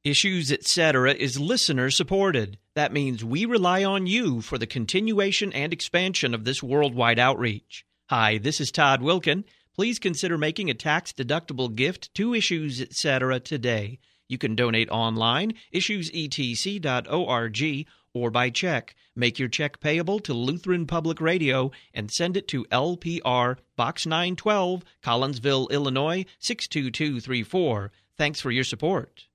Issues, Etc. is listener-supported. That means we rely on you for the continuation and expansion of this worldwide outreach. Hi, this is Todd Wilkin. Please consider making a tax-deductible gift to Issues, Etc. today. You can donate online, issuesetc.org, or by check. Make your check payable to Lutheran Public Radio and send it to LPR Box 912, Collinsville, Illinois, 62234. Thanks for your support.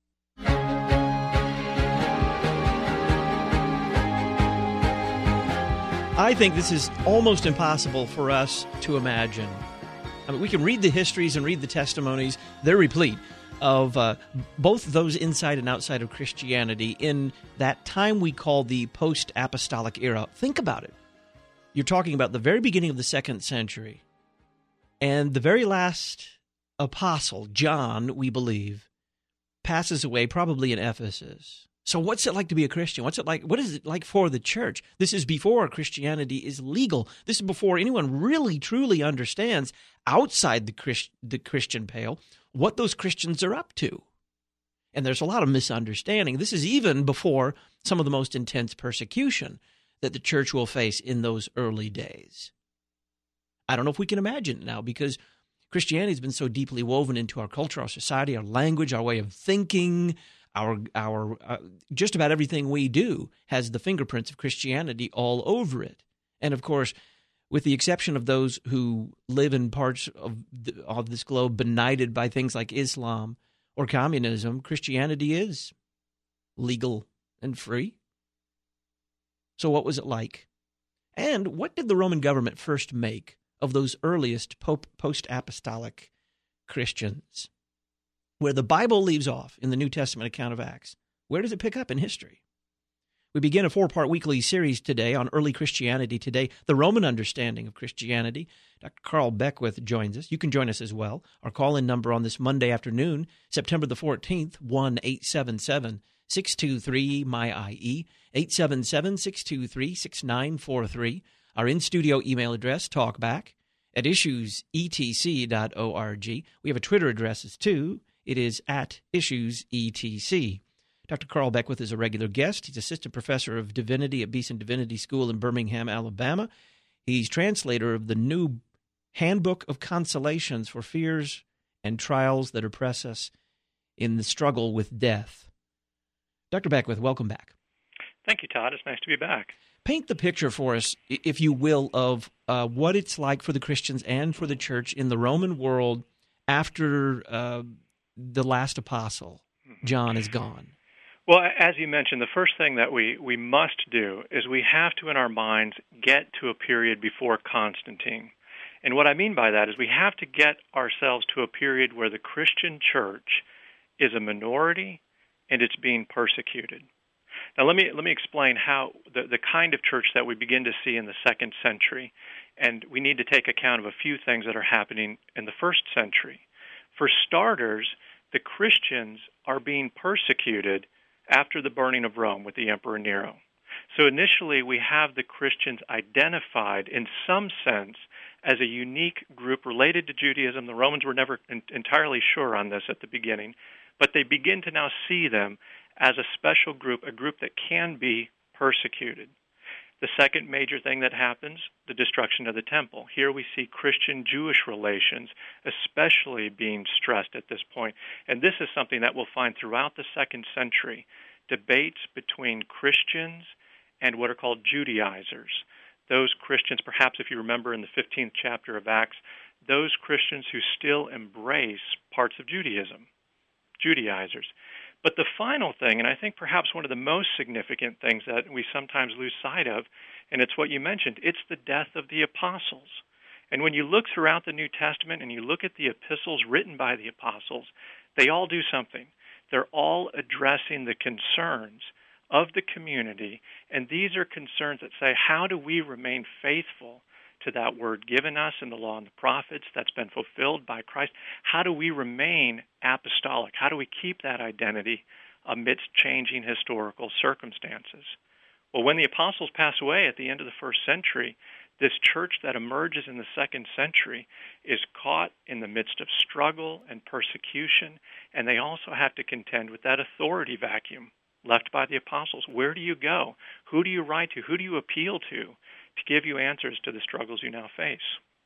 I think this is almost impossible for us to imagine. I mean, we can read the histories and read the testimonies. They're replete of both those inside and outside of Christianity in that time we call the post-apostolic era. Think about it. You're talking about the very beginning of the 2nd century, and the very last apostle, John, we believe, passes away probably in Ephesus. So what's it like to be a Christian? What's it like? What is it like for the church? This is before Christianity is legal. This is before anyone really, truly understands outside the Christian pale what those Christians are up to. And there's a lot of misunderstanding. This is even before some of the most intense persecution that the church will face in those early days. I don't know if we can imagine it now, because Christianity has been so deeply woven into our culture, our society, our language, our way of thinking. Our just about everything we do has the fingerprints of Christianity all over it. And of course, with the exception of those who live in parts of this globe benighted by things like Islam or communism, Christianity is legal and free. So what was it like? And what did the Roman government first make of those earliest post-apostolic Christians? Where the Bible leaves off in the New Testament account of Acts, where does it pick up in history? We begin a 4-part weekly series today on early Christianity today, the Roman understanding of Christianity. Dr. Carl Beckwith joins us. You can join us as well. Our call-in number on this Monday afternoon, September the 14th, 1-877-623-MY-IE, 877-623-6943. Our in-studio email address, talkback@issuesetc.org. We have a Twitter address too. It is @IssuesETC. Dr. Carl Beckwith is a regular guest. He's assistant professor of divinity at Beeson Divinity School in Birmingham, Alabama. He's translator of the new Handbook of Consolations for Fears and Trials that Oppress Us in the Struggle with Death. Dr. Beckwith, welcome back. Thank you, Todd. It's nice to be back. Paint the picture for us, if you will, of what it's like for the Christians and for the church in the Roman world after the last apostle, John, is gone. Well, as you mentioned, the first thing that we must do is we have to, in our minds, get to a period before Constantine. And what I mean by that is we have to get ourselves to a period where the Christian church is a minority and it's being persecuted. Now, let me explain how the kind of church that we begin to see in the 2nd century, and we need to take account of a few things that are happening in the 1st century. For starters, the Christians are being persecuted after the burning of Rome with the Emperor Nero. So initially, we have the Christians identified in some sense as a unique group related to Judaism. The Romans were never entirely sure on this at the beginning, but they begin to now see them as a special group, a group that can be persecuted. The second major thing that happens, the destruction of the temple. Here we see Christian-Jewish relations especially being stressed at this point. And this is something that we'll find throughout the 2nd century, debates between Christians and what are called Judaizers. Those Christians, perhaps if you remember in the 15th chapter of Acts, those Christians who still embrace parts of Judaism, Judaizers. But the final thing, and I think perhaps one of the most significant things that we sometimes lose sight of, and it's what you mentioned, it's the death of the apostles. And when you look throughout the New Testament and you look at the epistles written by the apostles, they all do something. They're all addressing the concerns of the community, and these are concerns that say, how do we remain faithful to that word given us in the law and the prophets that's been fulfilled by Christ? How do we remain apostolic? How do we keep that identity amidst changing historical circumstances? Well, when the apostles pass away at the end of the 1st century, This church that emerges in the second century is caught in the midst of struggle and persecution, and they also have to contend with that authority vacuum left by the apostles. Where do you go? Who do you write to? Who do you appeal to give you answers to the struggles you now face?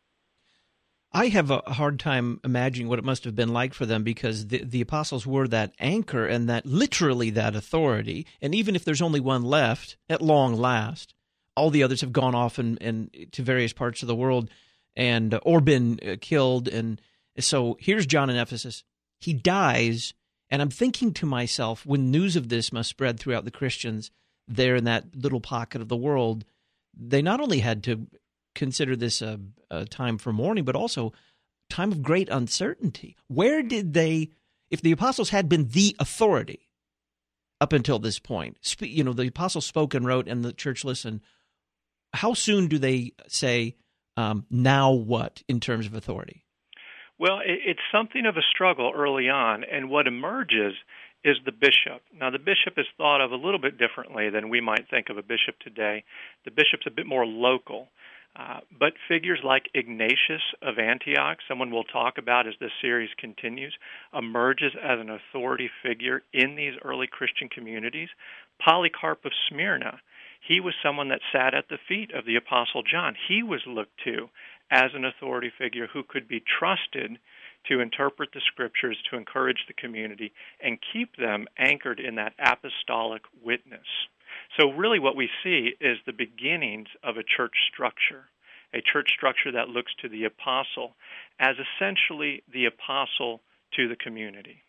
I have a hard time imagining what it must have been like for them, because the apostles were that anchor and that literally that authority. And even if there's only one left, at long last, all the others have gone off and to various parts of the world and or been killed. And so here's John in Ephesus. He dies, and I'm thinking to myself, when news of this must spread throughout the Christians there in that little pocket of the world, they not only had to consider this a time for mourning, but also time of great uncertainty. Where did they, if the apostles had been the authority up until this point, the apostles spoke and wrote and the church listened, how soon do they say, now what in terms of authority? Well, it's something of a struggle early on, and what emerges is the bishop. Now, the bishop is thought of a little bit differently than we might think of a bishop today. The bishop's a bit more local. But figures like Ignatius of Antioch, someone we'll talk about as this series continues, emerges as an authority figure in these early Christian communities. Polycarp of Smyrna, he was someone that sat at the feet of the Apostle John. He was looked to as an authority figure who could be trusted to interpret the Scriptures, to encourage the community, and keep them anchored in that apostolic witness. So really what we see is the beginnings of a church structure that looks to the apostle as essentially the apostle to the community.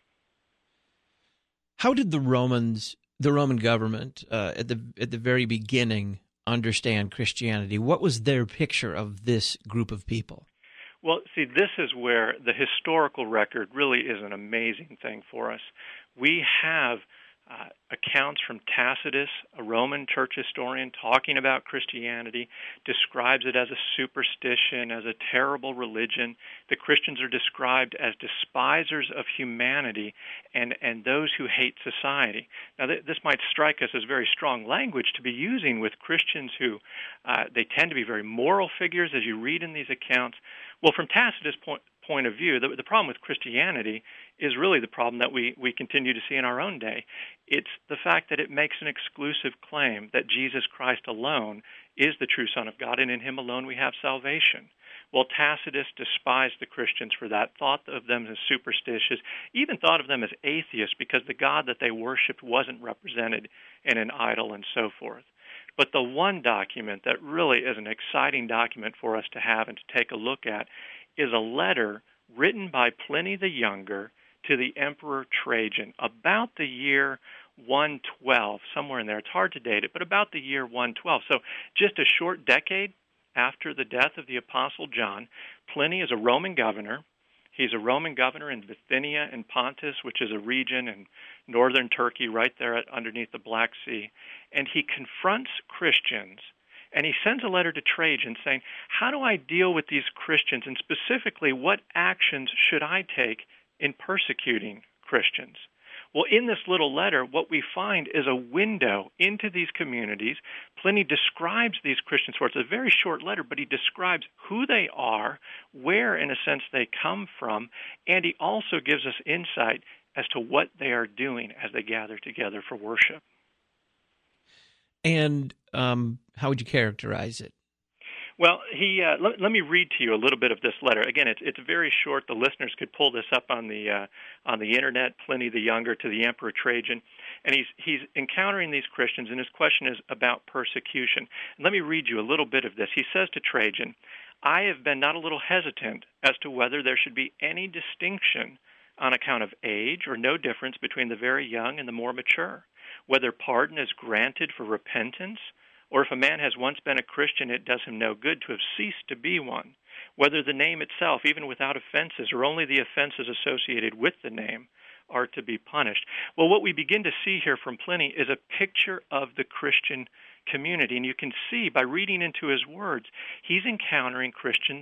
How did the Roman government at the very beginning understand Christianity? What was their picture of this group of people? Well, see, this is where the historical record really is an amazing thing for us. We have accounts from Tacitus, a Roman church historian, talking about Christianity, describes it as a superstition, as a terrible religion. The Christians are described as despisers of humanity and those who hate society. Now, this might strike us as very strong language to be using with Christians who they tend to be very moral figures, as you read in these accounts. Well, from Tacitus' point of view, the problem with Christianity is really the problem that we continue to see in our own day. It's the fact that it makes an exclusive claim that Jesus Christ alone is the true Son of God, and in Him alone we have salvation. Well, Tacitus despised the Christians for that, thought of them as superstitious, even thought of them as atheists because the God that they worshipped wasn't represented in an idol and so forth. But the one document that really is an exciting document for us to have and to take a look at is a letter written by Pliny the Younger to the Emperor Trajan about the year 112, somewhere in there. It's hard to date it, but about the year 112. So just a short decade after the death of the Apostle John, Pliny is a Roman governor. He's a Roman governor in Bithynia and Pontus, which is a region in northern Turkey right there underneath the Black Sea. And he confronts Christians, and he sends a letter to Trajan saying, how do I deal with these Christians, and specifically, what actions should I take in persecuting Christians? Well, in this little letter, what we find is a window into these communities. Pliny describes these Christians for us. It's a very short letter, but he describes who they are, where, in a sense, they come from, and he also gives us insight as to what they are doing as they gather together for worship. And how would you characterize it? Well, let me read to you a little bit of this letter. Again, it's very short. The listeners could pull this up on the internet. Pliny the Younger to the Emperor Trajan, and he's encountering these Christians, and his question is about persecution. And let me read you a little bit of this. He says to Trajan, "I have been not a little hesitant as to whether there should be any distinction on account of age, or no difference between the very young and the more mature, whether pardon is granted for repentance, or if a man has once been a Christian, it does him no good to have ceased to be one, whether the name itself, even without offenses, or only the offenses associated with the name, are to be punished." Well, what we begin to see here from Pliny is a picture of the Christian community, and you can see by reading into his words, he's encountering Christians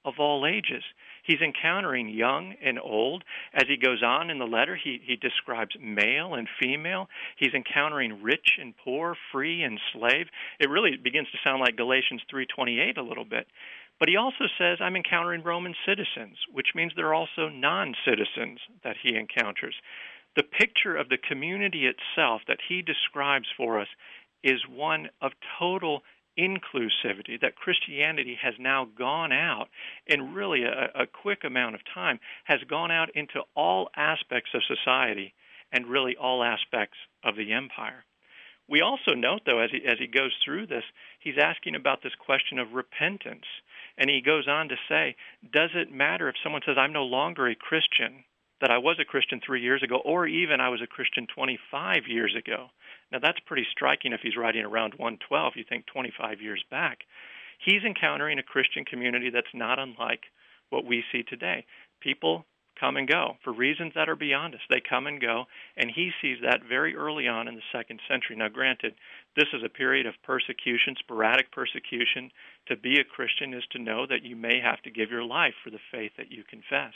of all ages. He's encountering young and old. As he goes on in the letter, he describes male and female. He's encountering rich and poor, free and slave. It really begins to sound like Galatians 3:28 a little bit. But he also says, I'm encountering Roman citizens, which means there are also non-citizens that he encounters. The picture of the community itself that he describes for us is one of total inclusivity, that Christianity has now gone out in really a quick amount of time, has gone out into all aspects of society and really all aspects of the empire. We also note, though, as he goes through this, he's asking about this question of repentance. And he goes on to say, does it matter if someone says, I'm no longer a Christian, that I was a Christian 3 years ago, or even I was a Christian 25 years ago? Now, that's pretty striking if he's writing around 112, you think 25 years back. He's encountering a Christian community that's not unlike what we see today. People come and go for reasons that are beyond us. They come and go, and he sees that very early on in the 2nd century. Now, granted, this is a period of persecution, sporadic persecution. To be a Christian is to know that you may have to give your life for the faith that you confess.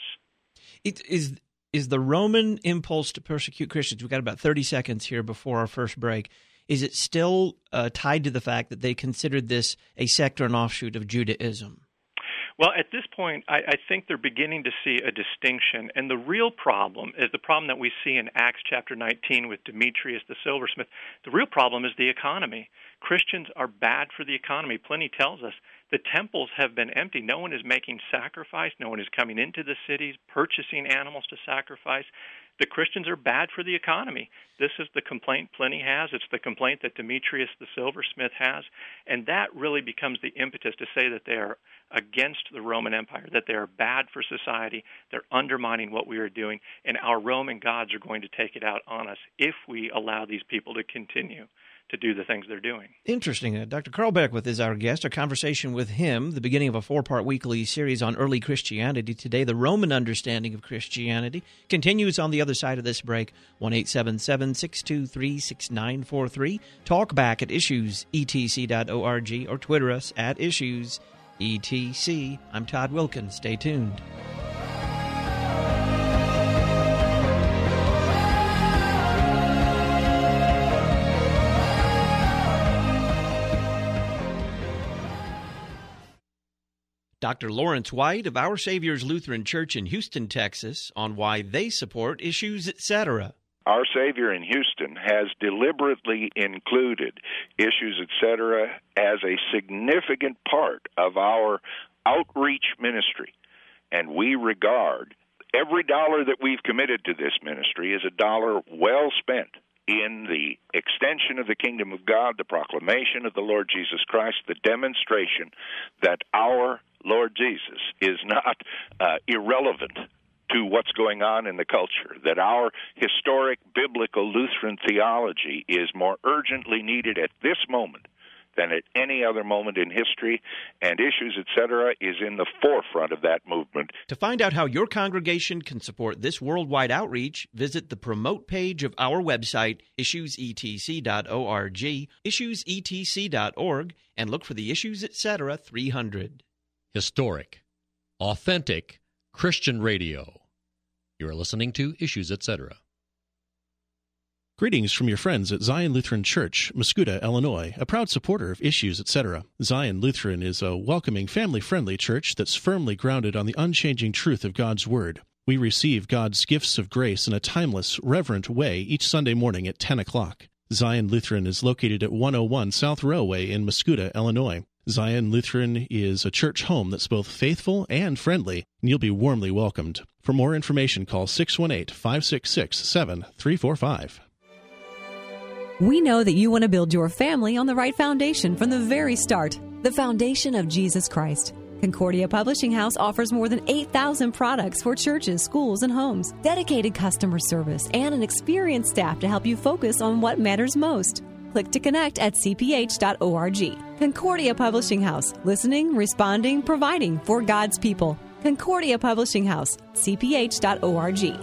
Is the Roman impulse to persecute Christians, we've got about 30 seconds here before our first break, is it still tied to the fact that they considered this a sect or an offshoot of Judaism? Well, at this point, I think they're beginning to see a distinction. And the real problem is the problem that we see in Acts chapter 19 with Demetrius the silversmith. The real problem is the economy. Christians are bad for the economy. Pliny tells us the temples have been empty. No one is making sacrifice. No one is coming into the cities, purchasing animals to sacrifice. The Christians are bad for the economy. This is the complaint Pliny has. It's the complaint that Demetrius the silversmith has. And that really becomes the impetus to say that they are against the Roman Empire, that they are bad for society. They're undermining what we are doing. And our Roman gods are going to take it out on us if we allow these people to continue to do the things they're doing. Interesting. Dr. Carl Beckwith is our guest. A conversation with him, the beginning of a 4-part weekly series on early Christianity. Today, the Roman understanding of Christianity continues on the other side of this break. 1-877-623-6943. Talk back at issuesetc.org or Twitter us at issuesetc. I'm Todd Wilkins. Stay tuned. Dr. Lawrence White of Our Savior's Lutheran Church in Houston, Texas, on why they support Issues, Etc. Our Savior in Houston has deliberately included Issues, Etc. as a significant part of our outreach ministry, and we regard every dollar that we've committed to this ministry as a dollar well spent in the extension of the kingdom of God, the proclamation of the Lord Jesus Christ, the demonstration that our Lord Jesus is not irrelevant to what's going on in the culture, that our historic biblical Lutheran theology is more urgently needed at this moment than at any other moment in history, and Issues, Etc. is in the forefront of that movement. To find out how your congregation can support this worldwide outreach, visit the Promote page of our website, issuesetc.org, issuesetc.org, and look for the Issues, Etc. 300. Historic, authentic Christian radio. You are listening to Issues, Etc. Greetings from your friends at Zion Lutheran Church, Muscuda, Illinois, a proud supporter of Issues, Etc. Zion Lutheran is a welcoming, family-friendly church that's firmly grounded on the unchanging truth of God's Word. We receive God's gifts of grace in a timeless, reverent way each Sunday morning at 10 o'clock. Zion Lutheran is located at 101 South Railway in Muscuda, Illinois. Zion Lutheran is a church home that's both faithful and friendly, and you'll be warmly welcomed. For more information, call 618-566-7345. We know that you want to build your family on the right foundation from the very start, the foundation of Jesus Christ. Concordia Publishing House offers more than 8,000 products for churches, schools, and homes, dedicated customer service, and an experienced staff to help you focus on what matters most. Click to connect at cph.org. Concordia Publishing House, listening, responding, providing for God's people. Concordia Publishing House, cph.org.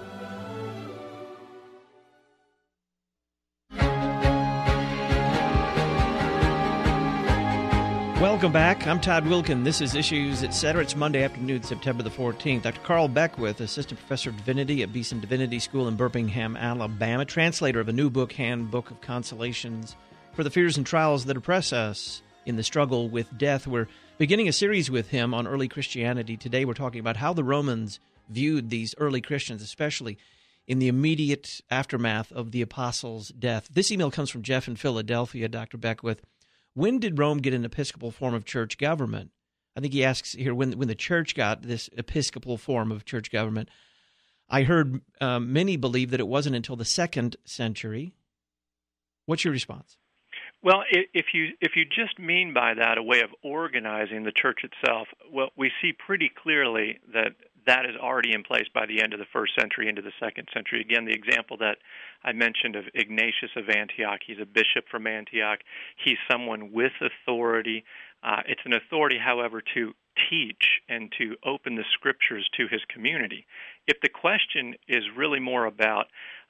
Welcome back. I'm Todd Wilkin. This is Issues, Etc. It's Monday afternoon, September the 14th. Dr. Carl Beckwith, Assistant Professor of Divinity at Beeson Divinity School in Birmingham, Alabama, translator of a new book, Handbook of Consolations for the Fears and Trials that Oppress Us in the Struggle with Death. We're beginning a series with him on early Christianity. Today we're talking about how the Romans viewed these early Christians, especially in the immediate aftermath of the apostles' death. This email comes from Jeff in Philadelphia, Dr. Beckwith. When did Rome get an episcopal form of church government? I think he asks here when the church got this episcopal form of church government. I heard many believe that it wasn't until the 2nd century. What's your response? Well, if you just mean by that a way of organizing the church itself, well, we see pretty clearly that is already in place by the end of the 1st century into the 2nd century. Again, the example that I mentioned of Ignatius of Antioch, he's a bishop from Antioch. He's someone with authority. It's an authority, however, to teach and to open the scriptures to his community. If the question is really more about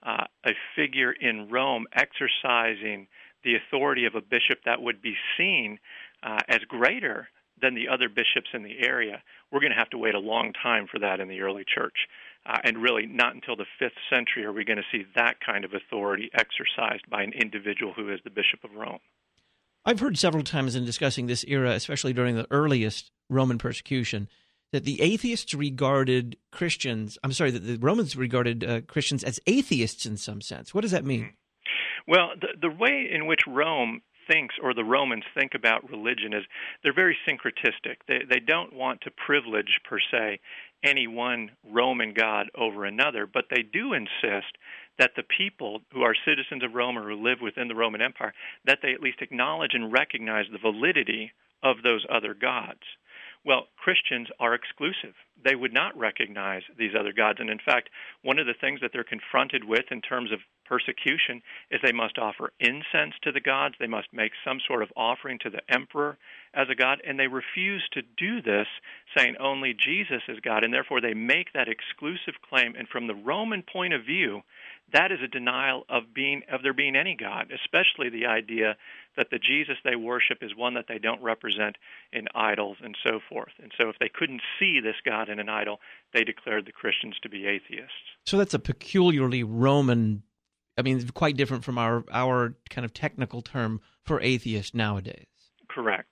a figure in Rome exercising the authority of a bishop that would be seen as greater than the other bishops in the area, we're going to have to wait a long time for that in the early church. And really not until the 5th century are we going to see that kind of authority exercised by an individual who is the Bishop of Rome. I've heard several times in discussing this era, especially during the earliest Roman persecution, that the atheists regarded Christians, that the Romans regarded Christians as atheists in some sense. What does that mean? Well, the way in which Rome thinks, or the Romans think about religion, is they're very syncretistic. They don't want to privilege, per se, any one Roman god over another, but they do insist that the people who are citizens of Rome or who live within the Roman Empire, that they at least acknowledge and recognize the validity of those other gods. Well, Christians are exclusive. They would not recognize these other gods. And in fact, one of the things that they're confronted with in terms of persecution is they must offer incense to the gods. They must make some sort of offering to the emperor as a god. And they refuse to do this, saying only Jesus is God. And therefore, they make that exclusive claim. And from the Roman point of view, that is a denial of there being any God, especially the idea that the Jesus they worship is one that they don't represent in idols and so forth. And so if they couldn't see this God in an idol, they declared the Christians to be atheists. So that's a peculiarly Roman, quite different from our kind of technical term for atheist nowadays. Correct.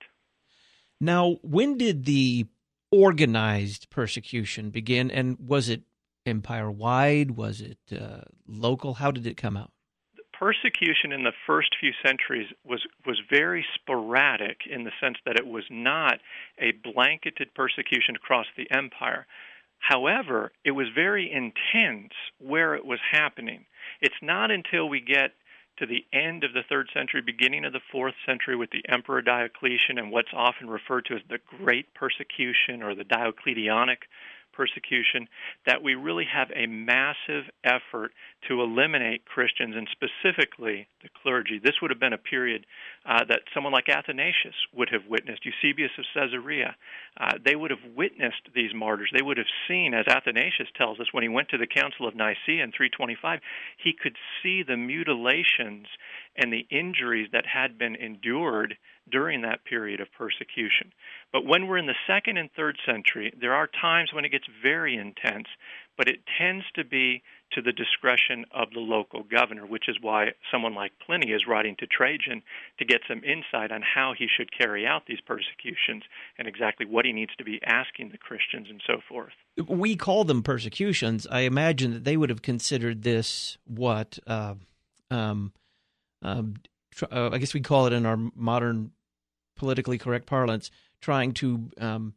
Now, when did the organized persecution begin, and was it empire-wide? Was it local? How did it come out? Persecution in the first few centuries was very sporadic in the sense that it was not a blanketed persecution across the empire. However, it was very intense where it was happening. It's not until we get to the end of the 3rd century, beginning of the 4th century with the Emperor Diocletian and what's often referred to as the Great Persecution or the Diocletianic persecution, that we really have a massive effort to eliminate Christians and specifically the clergy. This would have been a period that someone like Athanasius would have witnessed, Eusebius of Caesarea. They would have witnessed these martyrs. They would have seen, as Athanasius tells us, when he went to the Council of Nicaea in 325, he could see the mutilations and the injuries that had been endured during that period of persecution. But when we're in the 2nd and 3rd century, there are times when it gets very intense, but it tends to be to the discretion of the local governor, which is why someone like Pliny is writing to Trajan to get some insight on how he should carry out these persecutions and exactly what he needs to be asking the Christians and so forth. We call them persecutions. I imagine that they would have considered this I guess we call it in our modern politically correct parlance, trying to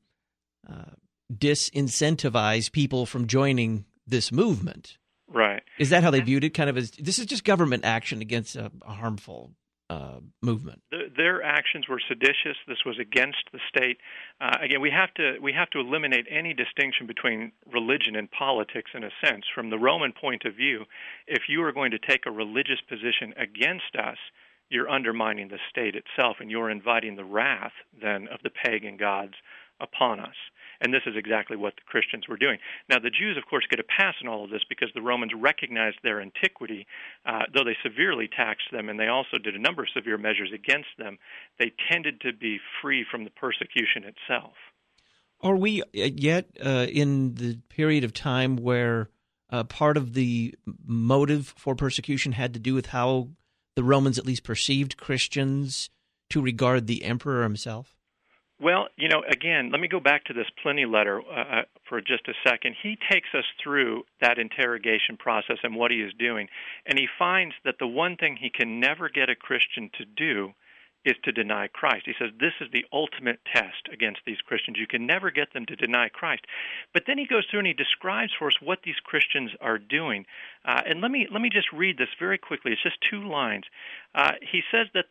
disincentivize people from joining this movement. Right. Is that how they viewed it? Kind of as this is just government action against a harmful movement. Their actions were seditious. This was against the state. Again, we have to eliminate any distinction between religion and politics in a sense. From the Roman point of view, if you are going to take a religious position against us, you're undermining the state itself, and you're inviting the wrath then of the pagan gods upon us. And this is exactly what the Christians were doing. Now, the Jews, of course, get a pass in all of this because the Romans recognized their antiquity, though they severely taxed them, and they also did a number of severe measures against them. They tended to be free from the persecution itself. Are we yet in the period of time where part of the motive for persecution had to do with how the Romans at least perceived Christians to regard the emperor himself? Well, again, let me go back to this Pliny letter for just a second. He takes us through that interrogation process and what he is doing, and he finds that the one thing he can never get a Christian to do is to deny Christ. He says this is the ultimate test against these Christians. You can never get them to deny Christ. But then he goes through and he describes for us what these Christians are doing. And let me just read this very quickly. It's just 2 lines. He says that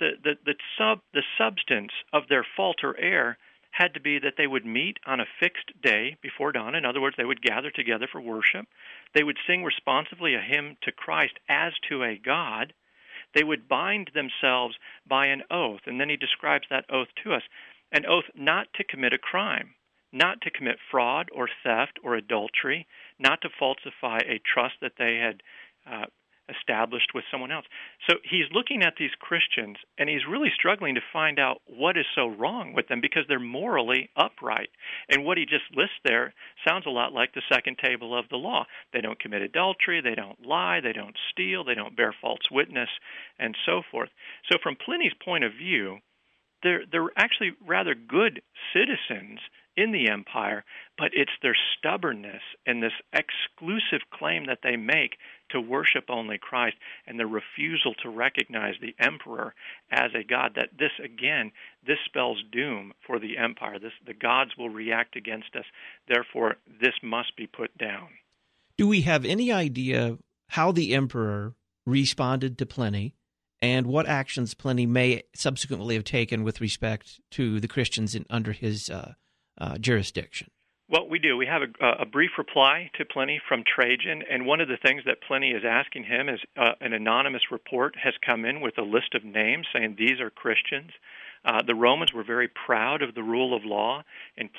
the substance of their fault or error had to be that they would meet on a fixed day before dawn. In other words, they would gather together for worship. They would sing responsively a hymn to Christ as to a God. They would bind themselves by an oath, and then he describes that oath to us, an oath not to commit a crime, not to commit fraud or theft or adultery, not to falsify a trust that they had established with someone else. So he's looking at these Christians, and he's really struggling to find out what is so wrong with them because they're morally upright. And what he just lists there sounds a lot like the second table of the law. They don't commit adultery, they don't lie, they don't steal, they don't bear false witness, and so forth. So from Pliny's point of view, they're actually rather good citizens in the empire, but it's their stubbornness and this exclusive claim that they make to worship only Christ and their refusal to recognize the emperor as a god that this spells doom for the empire. The gods will react against us. Therefore, this must be put down. Do we have any idea how the emperor responded to Pliny and what actions Pliny may subsequently have taken with respect to the Christians under his jurisdiction? Well, we do. We have a brief reply to Pliny from Trajan, and one of the things that Pliny is asking him is an anonymous report has come in with a list of names saying these are Christians. The Romans were very proud of the rule of law, and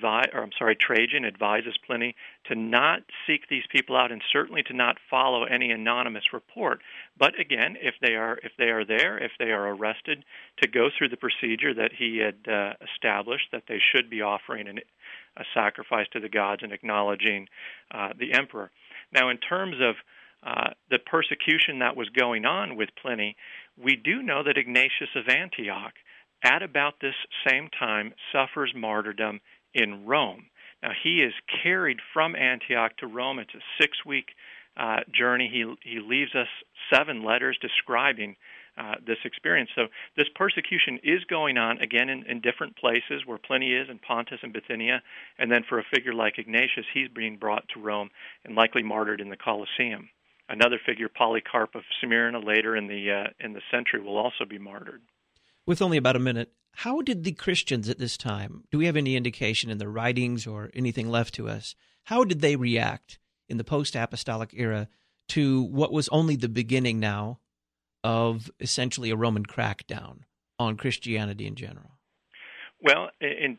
Trajan advises Pliny to not seek these people out and certainly to not follow any anonymous report. But again, if they are arrested, to go through the procedure that he had established, that they should be offering a sacrifice to the gods and acknowledging the emperor. Now, in terms of the persecution that was going on with Pliny, we do know that Ignatius of Antioch, at about this same time, suffers martyrdom in Rome. Now, he is carried from Antioch to Rome. It's a 6-week journey. He leaves us 7 letters describing this experience. So this persecution is going on, again, in different places where Pliny is, in Pontus and Bithynia, and then for a figure like Ignatius, he's being brought to Rome and likely martyred in the Colosseum. Another figure, Polycarp of Smyrna, later in the century, will also be martyred. With only about a minute, how did the Christians at this time, do we have any indication in their writings or anything left to us, how did they react in the post-apostolic era to what was only the beginning now of essentially a Roman crackdown on Christianity in general? Well,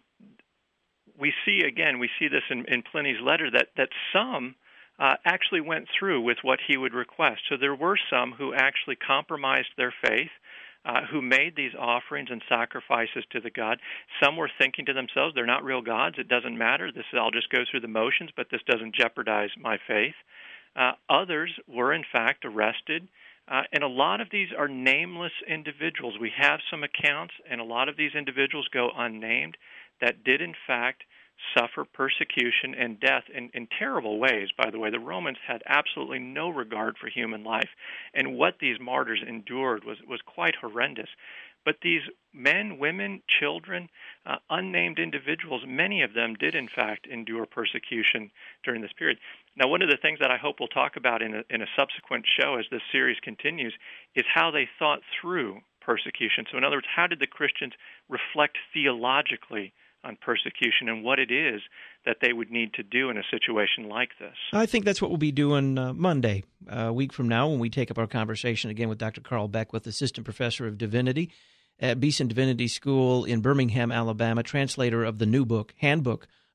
we see this in Pliny's letter that some actually went through with what he would request. So there were some who actually compromised their faith, who made these offerings and sacrifices to the god. Some were thinking to themselves, they're not real gods, it doesn't matter, I'll just go through the motions, but this doesn't jeopardize my faith. Others were in fact arrested, and a lot of these are nameless individuals. We have some accounts, and a lot of these individuals go unnamed, that did in fact suffer persecution and death in terrible ways, by the way. The Romans had absolutely no regard for human life, and what these martyrs endured was quite horrendous. But these men, women, children, unnamed individuals, many of them did in fact endure persecution during this period. Now, one of the things that I hope we'll talk about in a subsequent show as this series continues is how they thought through persecution. So in other words, how did the Christians reflect theologically on persecution and what it is that they would need to do in a situation like this? I think that's what we'll be doing Monday, a week from now, when we take up our conversation again with Dr. Carl Beckwith, Assistant Professor of Divinity at Beeson Divinity School in Birmingham, Alabama, translator of the new book, Handbook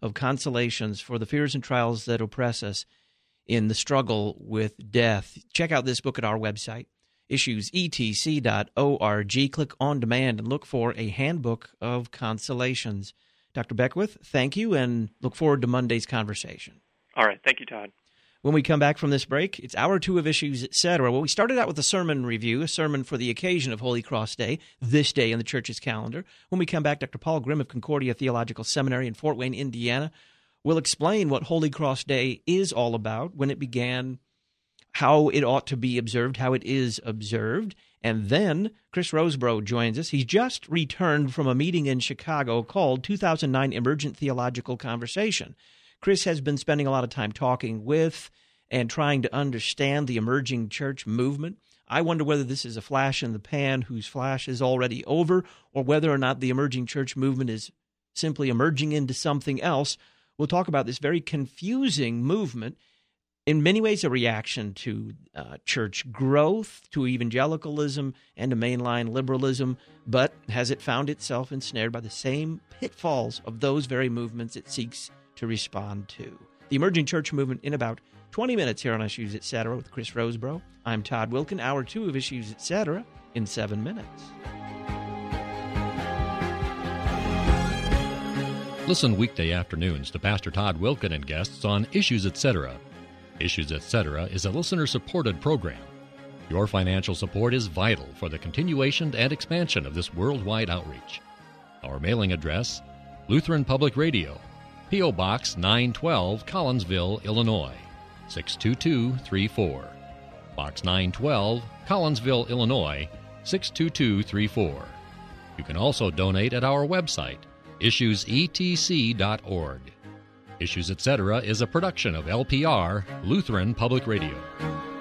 of consolations for the fears and trials that oppress us in the struggle with death. Check out this book at our website, issuesetc.org. Click on demand and look for a handbook of consolations. Dr. Beckwith, thank you, and look forward to Monday's conversation. All right. Thank you, Todd. When we come back from this break, it's Hour 2 of Issues, Etc. Well, we started out with a sermon review, a sermon for the occasion of Holy Cross Day, this day in the church's calendar. When we come back, Dr. Paul Grimm of Concordia Theological Seminary in Fort Wayne, Indiana, will explain what Holy Cross Day is all about, when it began, how it ought to be observed, how it is observed. And then Chris Rosebrough joins us. He's just returned from a meeting in Chicago called 2009 Emergent Theological Conversation. Chris has been spending a lot of time talking with and trying to understand the emerging church movement. I wonder whether this is a flash in the pan whose flash is already over, or whether or not the emerging church movement is simply emerging into something else. We'll talk about this very confusing movement, in many ways a reaction to church growth, to evangelicalism, and to mainline liberalism, but has it found itself ensnared by the same pitfalls of those very movements it seeks to respond to? The emerging church movement in about 20 minutes here on Issues Etc. with Chris Rosebrough. I'm Todd Wilken. Hour 2 of Issues Etc. in 7 minutes. Listen weekday afternoons to Pastor Todd Wilken and guests on Issues Etc. Issues Etc. is a listener-supported program. Your financial support is vital for the continuation and expansion of this worldwide outreach. Our mailing address, Lutheran Public Radio, P.O. Box 912, Collinsville, Illinois, 62234. Box 912, Collinsville, Illinois, 62234. You can also donate at our website, issuesetc.org. Issues Etc. is a production of LPR, Lutheran Public Radio.